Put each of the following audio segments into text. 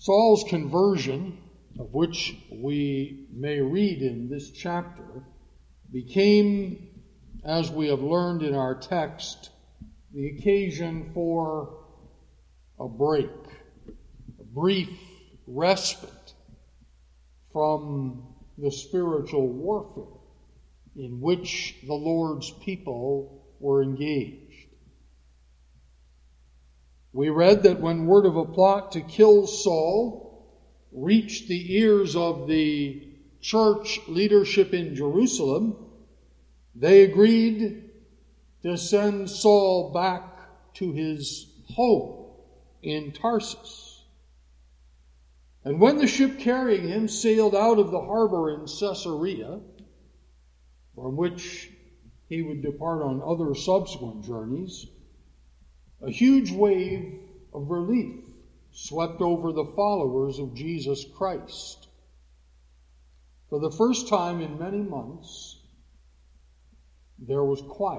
Saul's conversion, of which we may read in this chapter, became, as we have learned in our text, the occasion for a break, a brief respite from the spiritual warfare in which the Lord's people were engaged. We read that when word of a plot to kill Saul reached the ears of the church leadership in Jerusalem, they agreed to send Saul back to his home in Tarsus. And when the ship carrying him sailed out of the harbor in Caesarea, from which he would depart on other subsequent journeys, a huge wave of relief swept over the followers of Jesus Christ. For the first time in many months, there was quiet.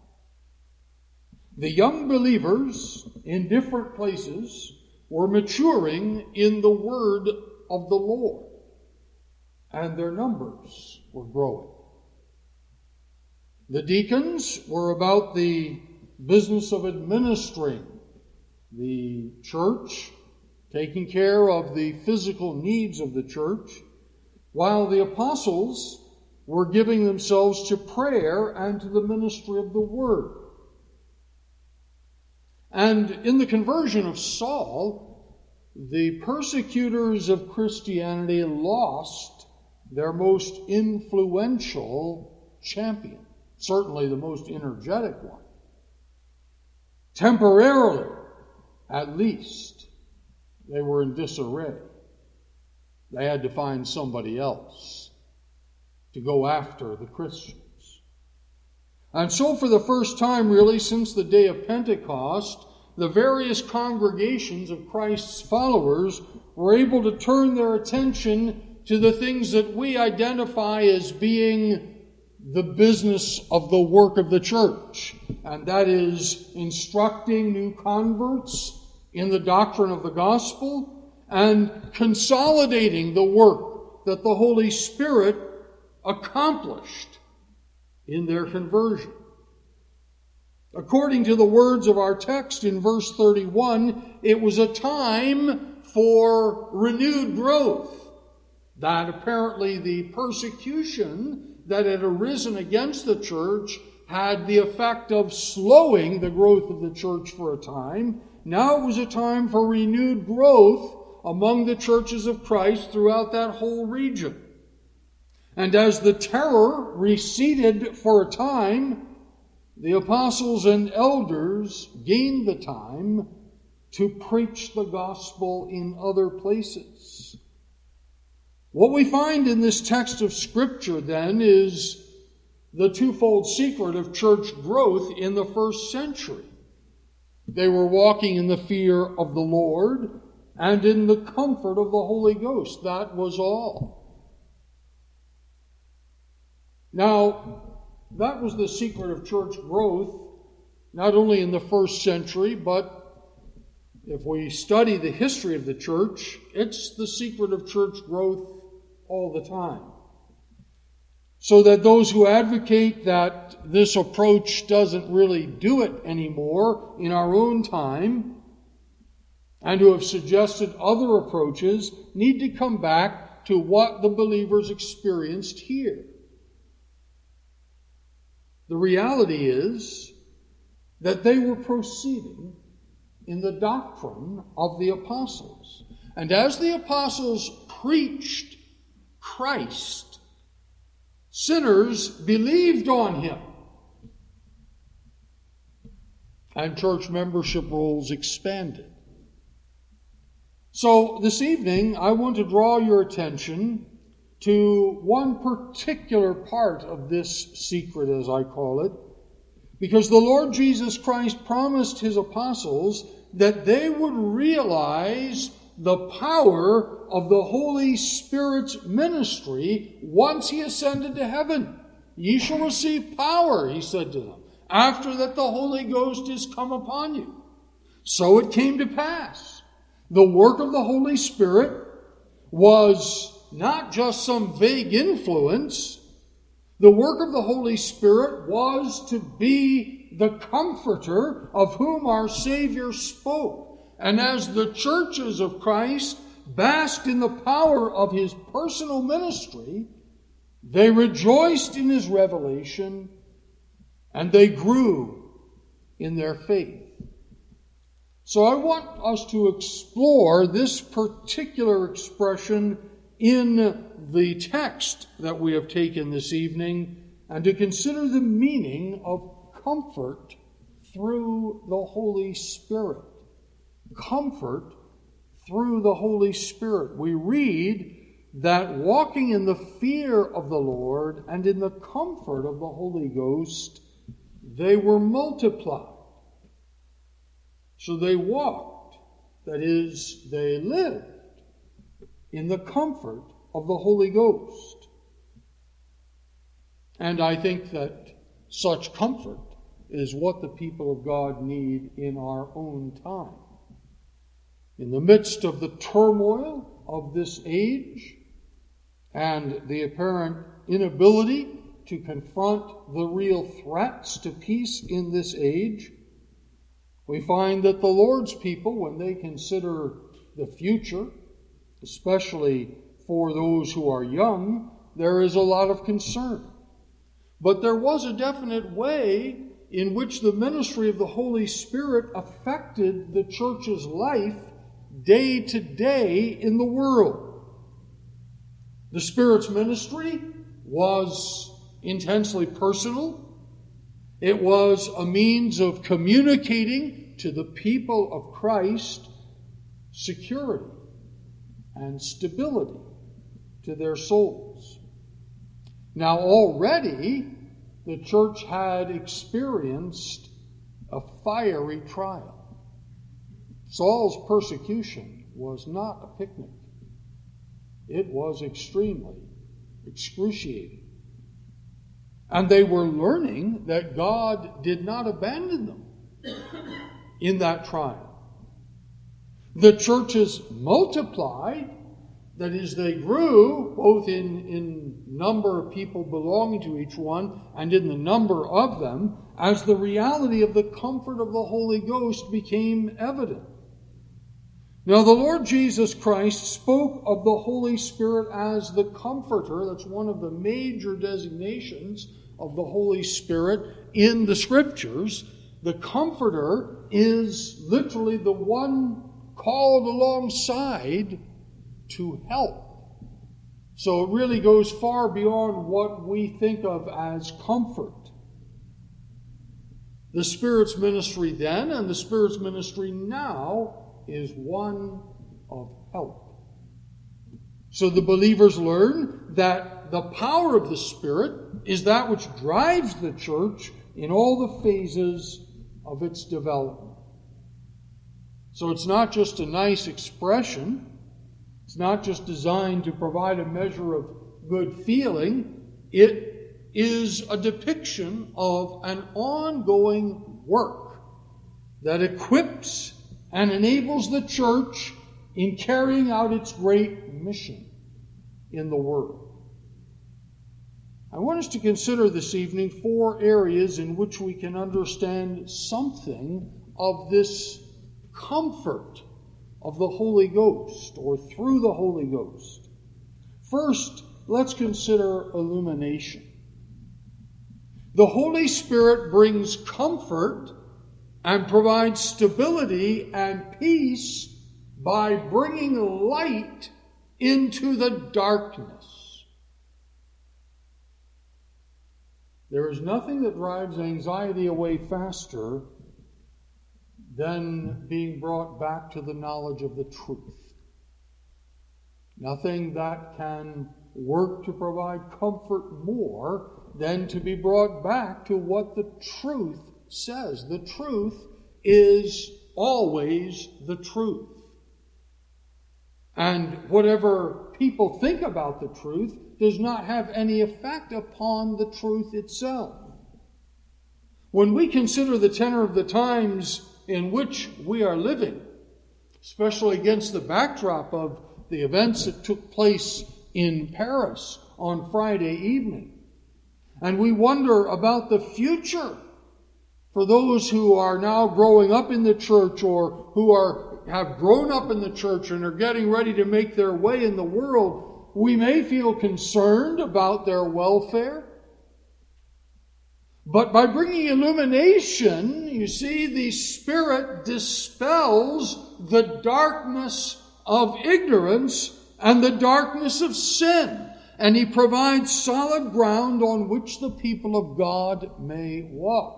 The young believers in different places were maturing in the word of the Lord, and their numbers were growing. The deacons were about the business of administering the church, taking care of the physical needs of the church, while the apostles were giving themselves to prayer and to the ministry of the word. And in the conversion of Saul, the persecutors of Christianity lost their most influential champion, certainly the most energetic one. Temporarily, at least, they were in disarray. They had to find somebody else to go after the Christians. And so for the first time, really, since the day of Pentecost, the various congregations of Christ's followers were able to turn their attention to the things that we identify as being the business of the work of the church, and that is instructing new converts in the doctrine of the gospel and consolidating the work that the Holy Spirit accomplished in their conversion. According to the words of our text in verse 31, it was a time for renewed growth, that apparently the persecution that had arisen against the church had the effect of slowing the growth of the church for a time. Now it was a time for renewed growth among the churches of Christ throughout that whole region. And as the terror receded for a time, the apostles and elders gained the time to preach the gospel in other places. What we find in this text of Scripture, then, is the twofold secret of church growth in the first century. They were walking in the fear of the Lord and in the comfort of the Holy Ghost. That was all. Now, that was the secret of church growth, not only in the first century, but if we study the history of the church, it's the secret of church growth all the time. So that those who advocate that this approach doesn't really do it anymore in our own time, and who have suggested other approaches, need to come back to what the believers experienced here. The reality is that they were proceeding in the doctrine of the apostles. And as the apostles preached Christ, sinners believed on him, and church membership rolls expanded. So this evening, I want to draw your attention to one particular part of this secret, as I call it, because the Lord Jesus Christ promised his apostles that they would realize the power of the Holy Spirit's ministry once he ascended to heaven. Ye shall receive power, he said to them, after that the Holy Ghost is come upon you. So it came to pass The work of the Holy Spirit was not just some vague influence. The work of the Holy Spirit was to be the comforter of whom our Savior spoke. And as the churches of Christ basked in the power of his personal ministry, they rejoiced in his revelation and they grew in their faith. So I want us to explore this particular expression in the text that we have taken this evening and to consider the meaning of comfort through the Holy Spirit. Comfort through the Holy Spirit. We read that walking in the fear of the Lord and in the comfort of the Holy Ghost, they were multiplied. So they walked, that is, they lived in the comfort of the Holy Ghost. And I think that such comfort is what the people of God need in our own time. In the midst of the turmoil of this age and the apparent inability to confront the real threats to peace in this age, we find that the Lord's people, when they consider the future, especially for those who are young, there is a lot of concern. But there was a definite way in which the ministry of the Holy Spirit affected the church's life day to day in the world. The Spirit's ministry was intensely personal. It was a means of communicating to the people of Christ security and stability to their souls. Now already the church had experienced a fiery trial. Saul's persecution was not a picnic. It was extremely excruciating. And they were learning that God did not abandon them in that trial. The churches multiplied, that is, they grew both in number of people belonging to each one and in the number of them, as the reality of the comfort of the Holy Ghost became evident. Now, the Lord Jesus Christ spoke of the Holy Spirit as the Comforter. That's one of the major designations of the Holy Spirit in the Scriptures. The Comforter is literally the one called alongside to help. So it really goes far beyond what we think of as comfort. The Spirit's ministry then and the Spirit's ministry now is one of help. So the believers learn that the power of the Spirit is that which drives the church in all the phases of its development. So it's not just a nice expression. It's not just designed to provide a measure of good feeling. It is a depiction of an ongoing work that equips and enables the church in carrying out its great mission in the world. I want us to consider this evening 4 areas in which we can understand something of this comfort of the Holy Ghost, or through the Holy Ghost. First, let's consider illumination. The Holy Spirit brings comfort and provides stability and peace by bringing light into the darkness. There is nothing that drives anxiety away faster than being brought back to the knowledge of the truth. Nothing that can work to provide comfort more than to be brought back to what the truth says. The truth is always the truth. And whatever people think about the truth does not have any effect upon the truth itself. When we consider the tenor of the times in which we are living, especially against the backdrop of the events that took place in Paris on Friday evening. And we wonder about the future for those who are now growing up in the church or who have grown up in the church and are getting ready to make their way in the world. We may feel concerned about their welfare. But by bringing illumination, you see, the Spirit dispels the darkness of ignorance and the darkness of sin. And He provides solid ground on which the people of God may walk.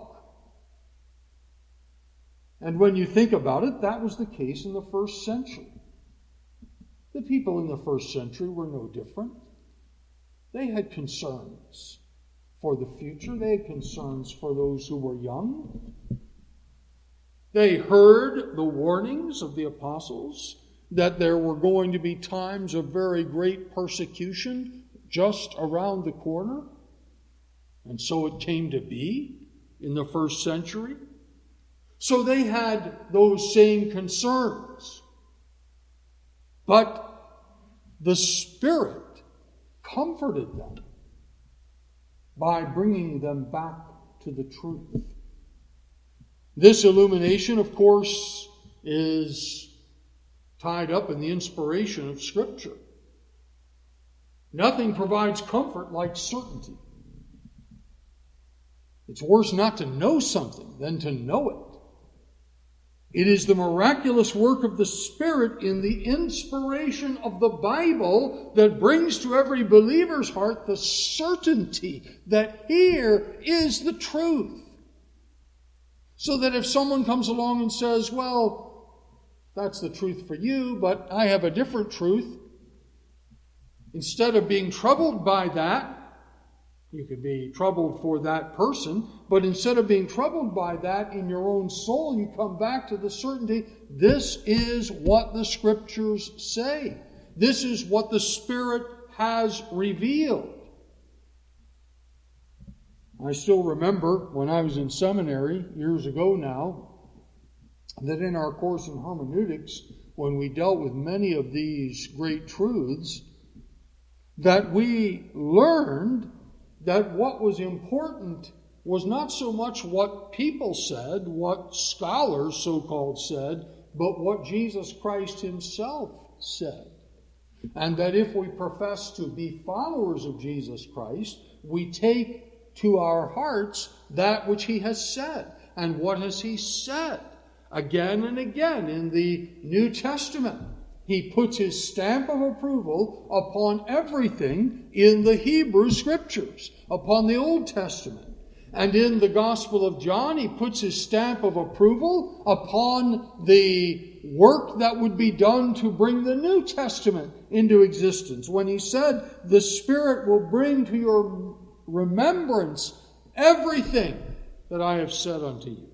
And when you think about it, that was the case in the first century. The people in the first century were no different. They had concerns for the future. They had concerns for those who were young. They heard the warnings of the apostles that there were going to be times of very great persecution just around the corner. And so it came to be in the first century. So they had those same concerns. But the Spirit comforted them by bringing them back to the truth. This illumination, of course, is tied up in the inspiration of Scripture. Nothing provides comfort like certainty. It's worse not to know something than to know it. It is the miraculous work of the Spirit in the inspiration of the Bible that brings to every believer's heart the certainty that here is the truth. So that if someone comes along and says, well, that's the truth for you, but I have a different truth, instead of being troubled by that, you could be troubled for that person, but instead of being troubled by that in your own soul, you come back to the certainty, this is what the Scriptures say. This is what the Spirit has revealed. I still remember when I was in seminary, years ago now, that in our course in hermeneutics, when we dealt with many of these great truths, that we learned that what was important was not so much what people said, what scholars so-called said, but what Jesus Christ Himself said. And that if we profess to be followers of Jesus Christ, we take to our hearts that which He has said. And what has He said? Again and again in the New Testament, He puts His stamp of approval upon everything in the Hebrew Scriptures, upon the Old Testament. And in the Gospel of John, He puts His stamp of approval upon the work that would be done to bring the New Testament into existence, when He said, the Spirit will bring to your remembrance everything that I have said unto you.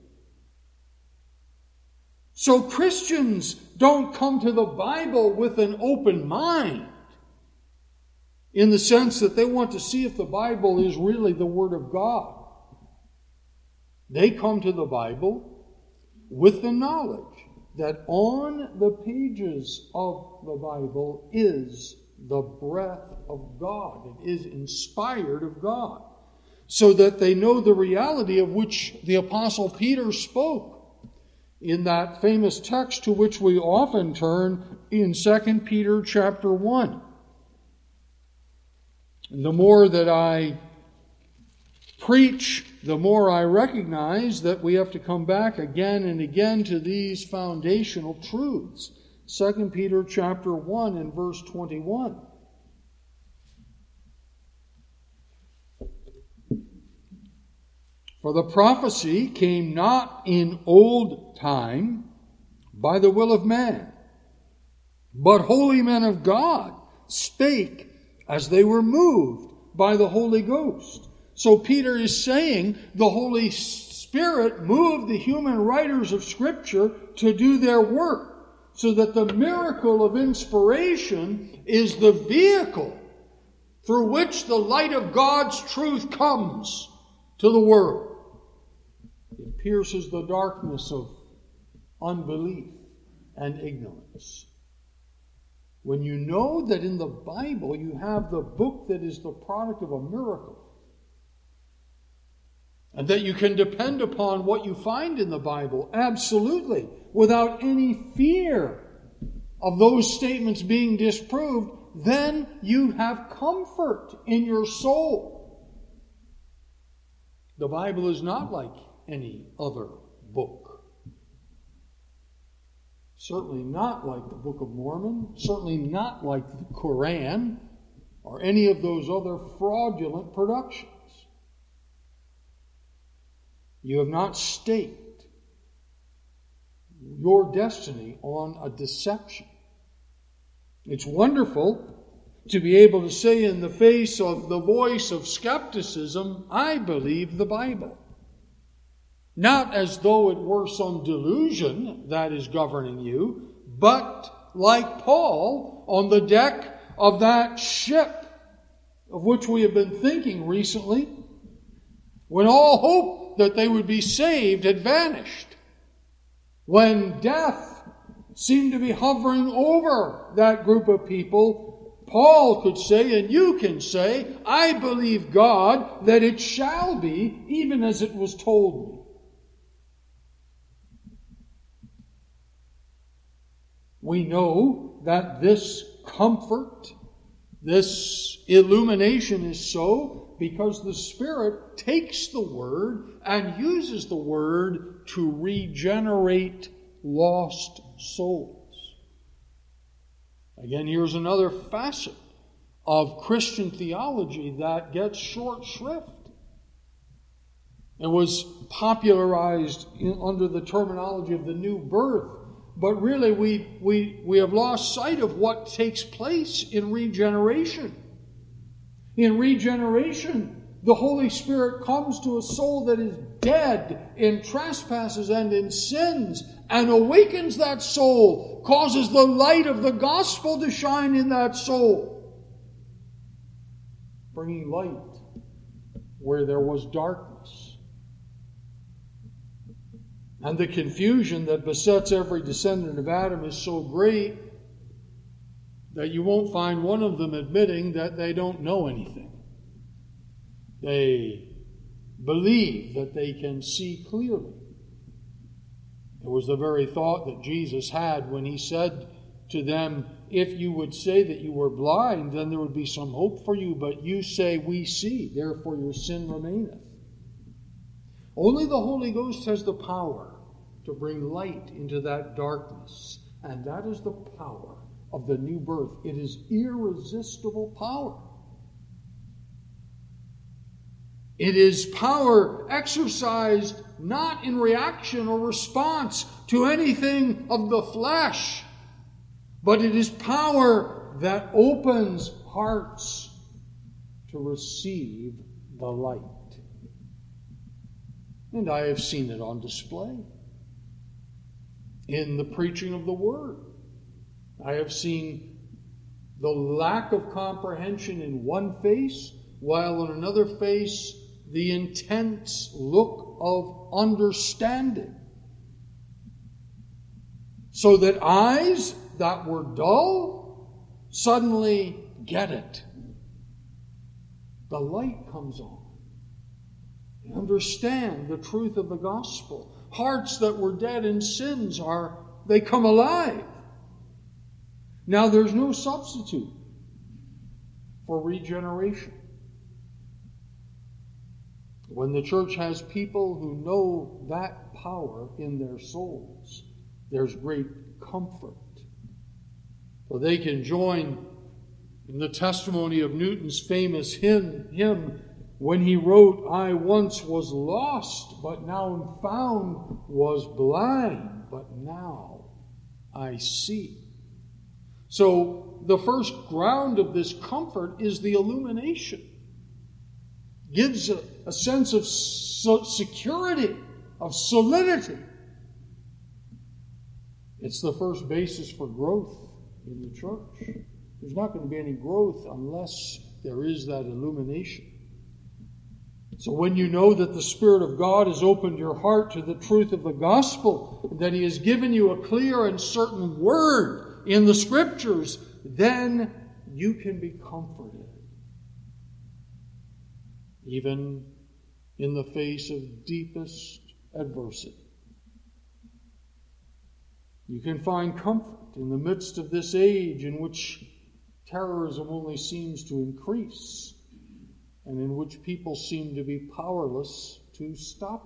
So Christians don't come to the Bible with an open mind, in the sense that they want to see if the Bible is really the Word of God. They come to the Bible with the knowledge that on the pages of the Bible is the breath of God. It is inspired of God. So that they know the reality of which the Apostle Peter spoke in that famous text to which we often turn in 2 Peter chapter 1. And the more that I preach, the more I recognize that we have to come back again and again to these foundational truths. 2 Peter chapter 1 and verse 21. For the prophecy came not in old time by the will of man, but holy men of God spake as they were moved by the Holy Ghost. So Peter is saying the Holy Spirit moved the human writers of Scripture to do their work, so that the miracle of inspiration is the vehicle through which the light of God's truth comes to the world. It pierces the darkness of unbelief and ignorance. When you know that in the Bible you have the book that is the product of a miracle, and that you can depend upon what you find in the Bible, absolutely, without any fear of those statements being disproved, then you have comfort in your soul. The Bible is not like any other book. Certainly not like the Book of Mormon, certainly not like the Quran, or any of those other fraudulent productions. You have not staked your destiny on a deception. It's wonderful to be able to say in the face of the voice of skepticism, I believe the Bible. Not as though it were some delusion that is governing you, but like Paul on the deck of that ship of which we have been thinking recently, when all hope that they would be saved had vanished, when death seemed to be hovering over that group of people, Paul could say, and you can say, I believe God that it shall be even as it was told me. We know that this comfort, this illumination is so because the Spirit takes the Word and uses the Word to regenerate lost souls. Again, here's another facet of Christian theology that gets short shrift. It was popularized under the terminology of the new birth, but really we have lost sight of what takes place in regeneration. In regeneration, the Holy Spirit comes to a soul that is dead in trespasses and in sins and awakens that soul, causes the light of the gospel to shine in that soul, bringing light where there was darkness. And the confusion that besets every descendant of Adam is so great that you won't find one of them admitting that they don't know anything. They believe that they can see clearly. It was the very thought that Jesus had when he said to them, if you would say that you were blind, then there would be some hope for you, but you say, we see, therefore your sin remaineth. Only the Holy Ghost has the power to bring light into that darkness, and that is the power of the new birth. It is irresistible power. It is power exercised not in reaction or response to anything of the flesh, but it is power that opens hearts to receive the light. And I have seen it on display in the preaching of the Word. I have seen the lack of comprehension in one face, while in another face, the intense look of understanding. So that eyes that were dull suddenly get it. The light comes on. They understand the truth of the gospel. Hearts that were dead in sins they come alive. Now there's no substitute for regeneration. When the church has people who know that power in their souls, there's great comfort. For they can join in the testimony of Newton's famous hymn when he wrote, I once was lost, but now am found, was blind, but now I see. So the first ground of this comfort is the illumination. Gives a sense of security, of solidity. It's the first basis for growth in the church. There's not going to be any growth unless there is that illumination. So when you know that the Spirit of God has opened your heart to the truth of the gospel, that He has given you a clear and certain word in the Scriptures, then you can be comforted, even in the face of deepest adversity. You can find comfort in the midst of this age in which terrorism only seems to increase, and in which people seem to be powerless to stop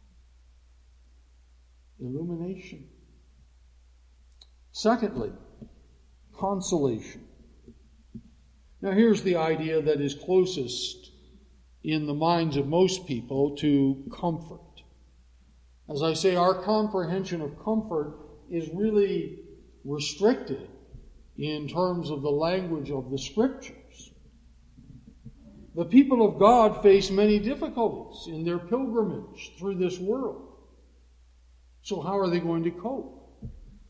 it. Illumination. Secondly, consolation. Now here's the idea that is closest in the minds of most people to comfort. As I say, our comprehension of comfort is really restricted in terms of the language of the Scriptures. The people of God face many difficulties in their pilgrimage through this world. So how are they going to cope?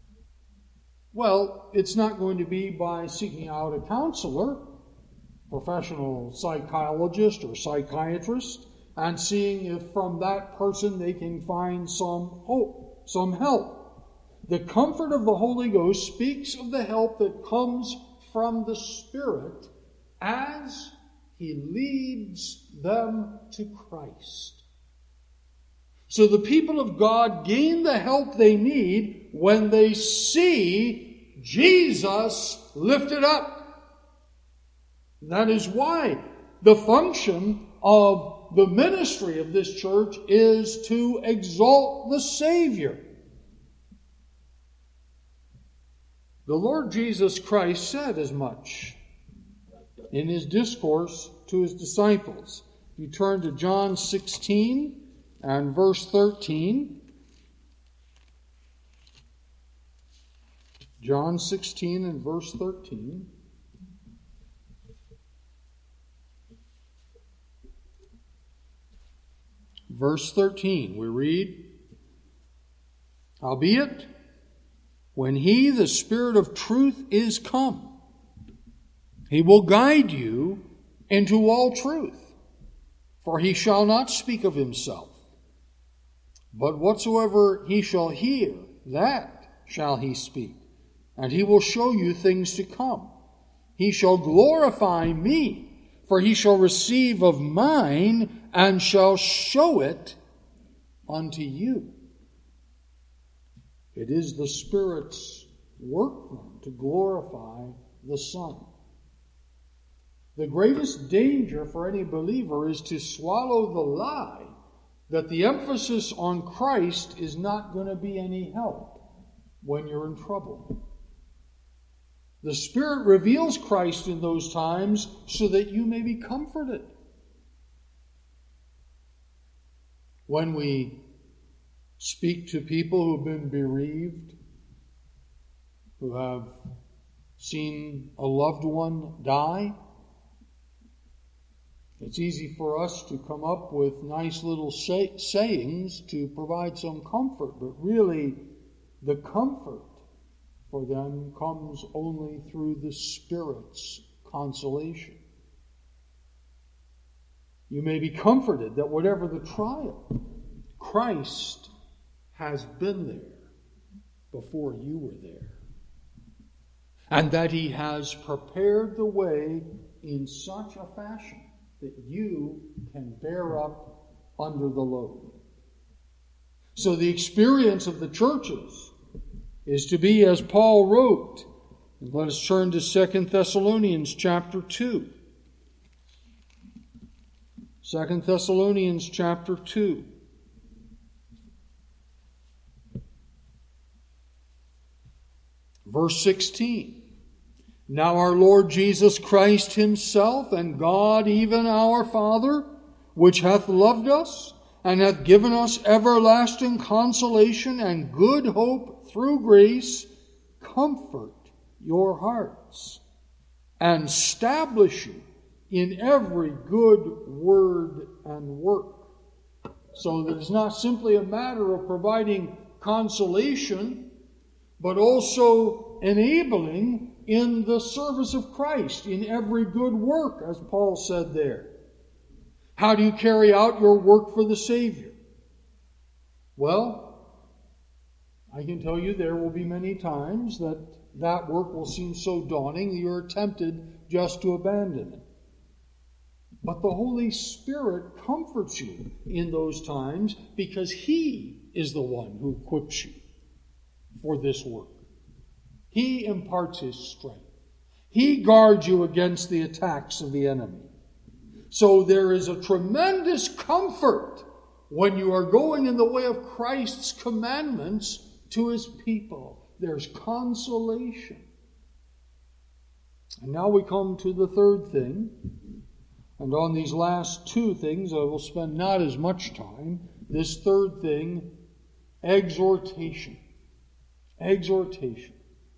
Well, it's not going to be by seeking out a counselor, professional psychologist or psychiatrist, and seeing if from that person they can find some hope, some help. The comfort of the Holy Ghost speaks of the help that comes from the Spirit as He leads them to Christ. So the people of God gain the help they need when they see Jesus lifted up. That is why the function of the ministry of this church is to exalt the Savior. The Lord Jesus Christ said as much in His discourse to His disciples. You turn to John 16 and verse 13. John 16 and verse 13. Verse 13, we read, "Howbeit, when He, the Spirit of truth, is come, He will guide you into all truth. For He shall not speak of Himself, but whatsoever He shall hear, that shall He speak, and He will show you things to come. He shall glorify Me, for He shall receive of mine, and shall show it unto you." It is the Spirit's work then to glorify the Son. The greatest danger for any believer is to swallow the lie that the emphasis on Christ is not going to be any help when you're in trouble. The Spirit reveals Christ in those times so that you may be comforted. When we speak to people who've been bereaved, who have seen a loved one die, it's easy for us to come up with nice little sayings to provide some comfort, but really the comfort for them comes only through the Spirit's consolation. You may be comforted that whatever the trial, Christ has been there before you were there, and that He has prepared the way in such a fashion that you can bear up under the load. So the experience of the churches is to be as Paul wrote. And let us turn to 2 Thessalonians chapter 2. 2 Thessalonians chapter 2. Verse 16. Now our Lord Jesus Christ Himself, and God even our Father, which hath loved us, and hath given us everlasting consolation and good hope through grace, comfort your hearts, and establish you in every good word and work. So that it's not simply a matter of providing consolation, but also enabling in the service of Christ, in every good work, as Paul said there. How do you carry out your work for the Savior? Well, I can tell you there will be many times that work will seem so daunting that you're tempted just to abandon it. But the Holy Spirit comforts you in those times because He is the one who equips you for this work. He imparts His strength. He guards you against the attacks of the enemy. So there is a tremendous comfort when you are going in the way of Christ's commandments to His people. There's consolation. And now we come to the third thing. And on these last two things, I will spend not as much time. This third thing, exhortation. Exhortation.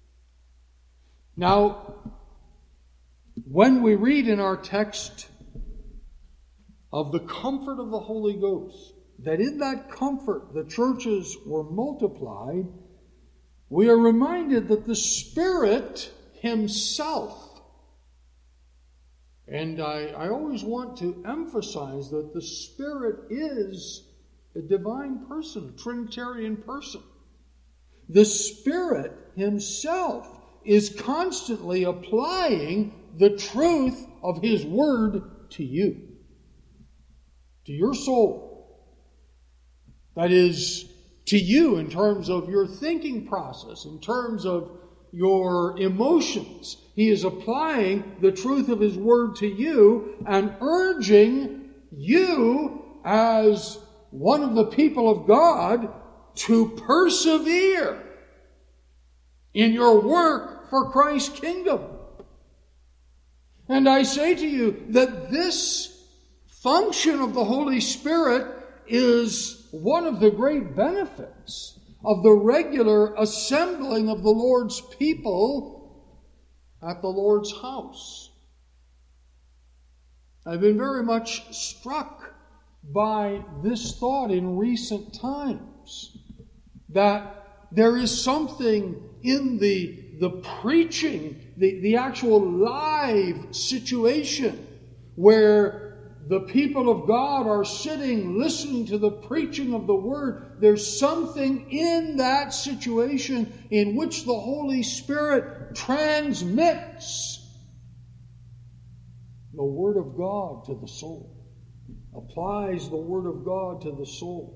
Now, when we read in our text of the comfort of the Holy Ghost, that in that comfort the churches were multiplied, we are reminded that the Spirit Himself, and I always want to emphasize that the Spirit is a divine person, a Trinitarian person. The Spirit Himself is constantly applying the truth of His Word to you, to your soul. That is, to you in terms of your thinking process, in terms of your emotions. He is applying the truth of His Word to you and urging you as one of the people of God to persevere in your work for Christ's kingdom. And I say to you that this function of the Holy Spirit is one of the great benefits of the regular assembling of the Lord's people at the Lord's house. I've been very much struck by this thought in recent times, that there is something in the preaching, the actual live situation where the people of God are sitting, listening to the preaching of the Word. There's something in that situation in which the Holy Spirit transmits the Word of God to the soul, applies the Word of God to the soul.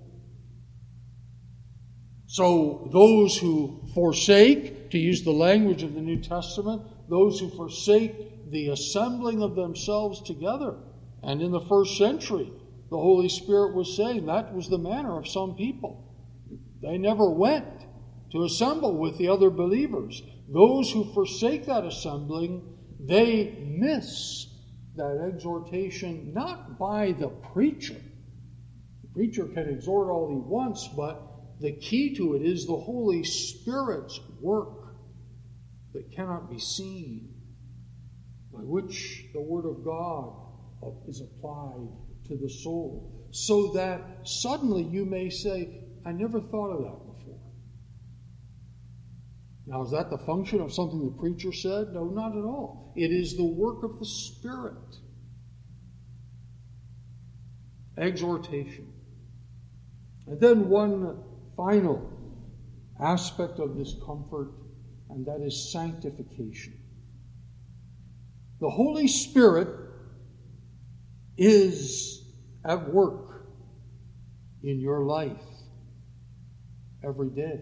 So those who forsake, to use the language of the New Testament, those who forsake the assembling of themselves together. And in the first century, the Holy Spirit was saying that was the manner of some people. They never went to assemble with the other believers. Those who forsake that assembling, they miss that exhortation not by the preacher. The preacher can exhort all he wants, but the key to it is the Holy Spirit's work that cannot be seen, by which the Word of God is applied to the soul, so that suddenly you may say, I never thought of that before. Now, is that the function of something the preacher said? No, not at all. It is the work of the Spirit. Exhortation. And then one final aspect of this comfort, and that is sanctification. The Holy Spirit is at work in your life every day.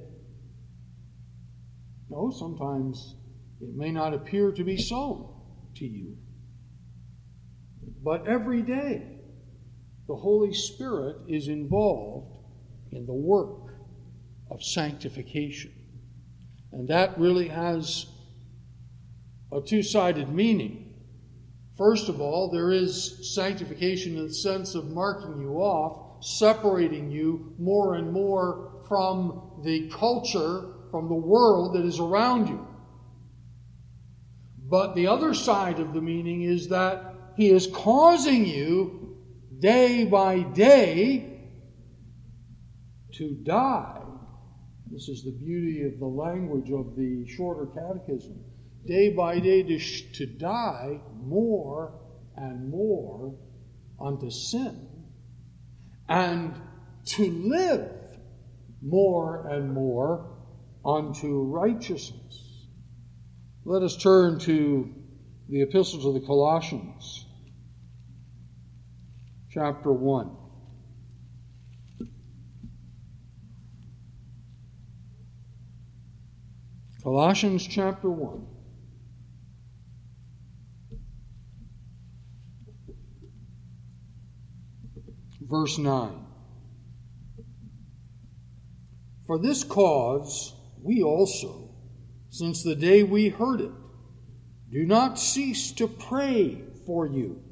No, sometimes it may not appear to be so to you. But every day, the Holy Spirit is involved in the work of sanctification. And that really has a two-sided meaning. First of all, there is sanctification in the sense of marking you off, separating you more and more from the culture, from the world that is around you. But the other side of the meaning is that He is causing you day by day to die. This is the beauty of the language of the shorter catechism. Day by day to die more and more unto sin and to live more and more unto righteousness. Let us turn to the Epistle to the Colossians, chapter 1. Colossians chapter 1. Verse 9. For this cause we also, since the day we heard it, do not cease to pray for you,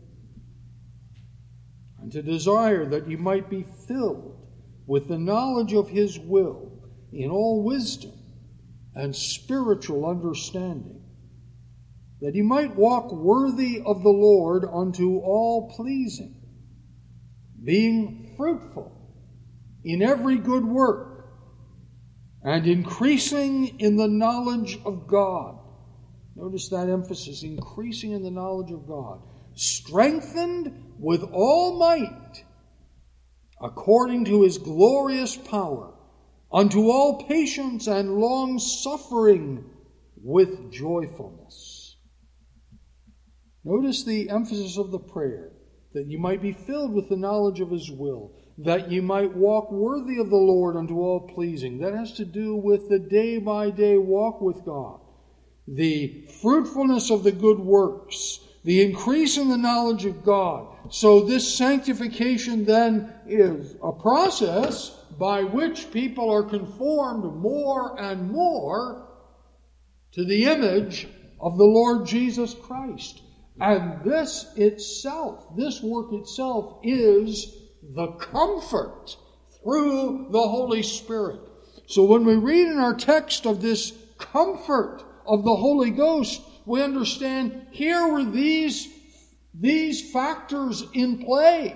and to desire that you might be filled with the knowledge of His will in all wisdom and spiritual understanding, that you might walk worthy of the Lord unto all pleasing, being fruitful in every good work, and increasing in the knowledge of God. Notice that emphasis, increasing in the knowledge of God, strengthened with all might, according to His glorious power, unto all patience and long-suffering with joyfulness. Notice the emphasis of the prayer, that you might be filled with the knowledge of His will, that you might walk worthy of the Lord unto all pleasing. That has to do with the day-by-day walk with God, the fruitfulness of the good works, the increase in the knowledge of God. So this sanctification then is a process by which people are conformed more and more to the image of the Lord Jesus Christ. And this itself, this work itself, is the comfort through the Holy Spirit. So when we read in our text of this comfort of the Holy Ghost, we understand here were these factors in play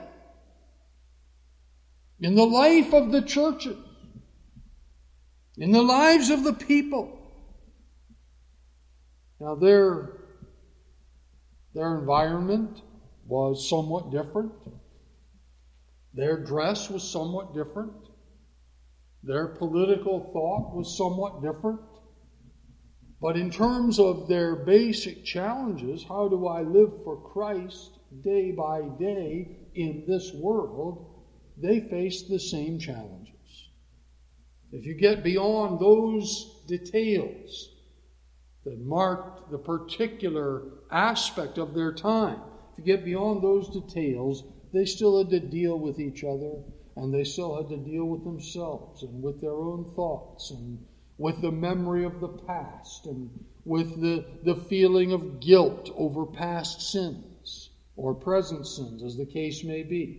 in the life of the churches, in the lives of the people. Now their environment was somewhat different. Their dress was somewhat different. Their political thought was somewhat different. But in terms of their basic challenges, how do I live for Christ day by day in this world? They faced the same challenges. If you get beyond those details that marked the particular aspect of their time, if you get beyond those details, they still had to deal with each other, and they still had to deal with themselves and with their own thoughts and with the memory of the past and with the feeling of guilt over past sins or present sins, as the case may be.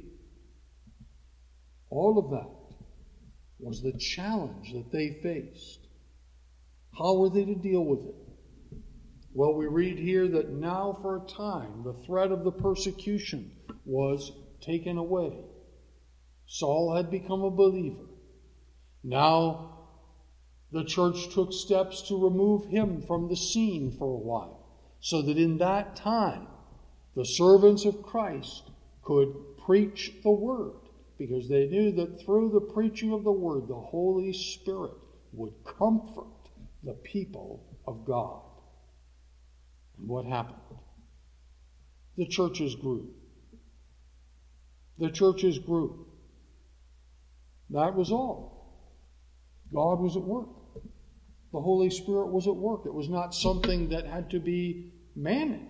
All of that was the challenge that they faced. How were they to deal with it? Well, we read here that now for a time the threat of the persecution was taken away. Saul had become a believer. Now the church took steps to remove him from the scene for a while, so that in that time the servants of Christ could preach the Word, because they knew that through the preaching of the Word, the Holy Spirit would comfort the people of God. And what happened? The churches grew. The churches grew. That was all. God was at work. The Holy Spirit was at work. It was not something that had to be managed.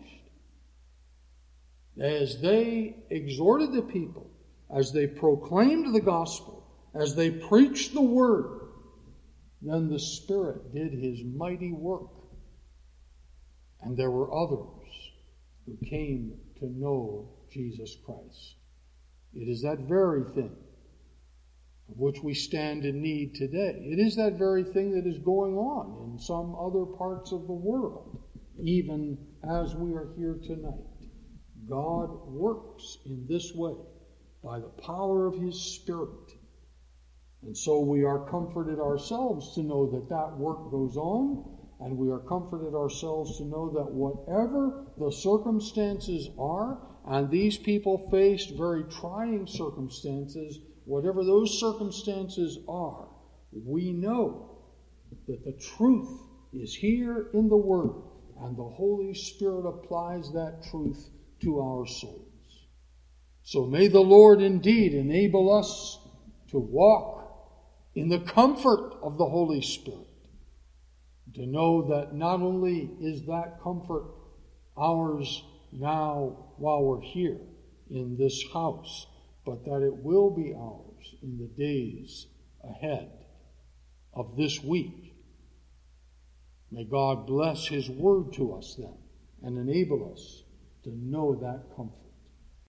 As they exhorted the people, as they proclaimed the gospel, as they preached the word, then the Spirit did His mighty work. And there were others who came to know Jesus Christ. It is that very thing of which we stand in need today. It is that very thing that is going on in some other parts of the world, even as we are here tonight. God works in this way by the power of His Spirit. And so we are comforted ourselves to know that that work goes on, and we are comforted ourselves to know that whatever the circumstances are, And these people faced very trying circumstances. Whatever those circumstances are, we know that the truth is here in the Word, and the Holy Spirit applies that truth to our souls. So may the Lord indeed enable us to walk in the comfort of the Holy Spirit, to know that not only is that comfort ours now while we're here in this house, but that it will be ours in the days ahead of this week. May God bless His word to us then and enable us to know that comfort.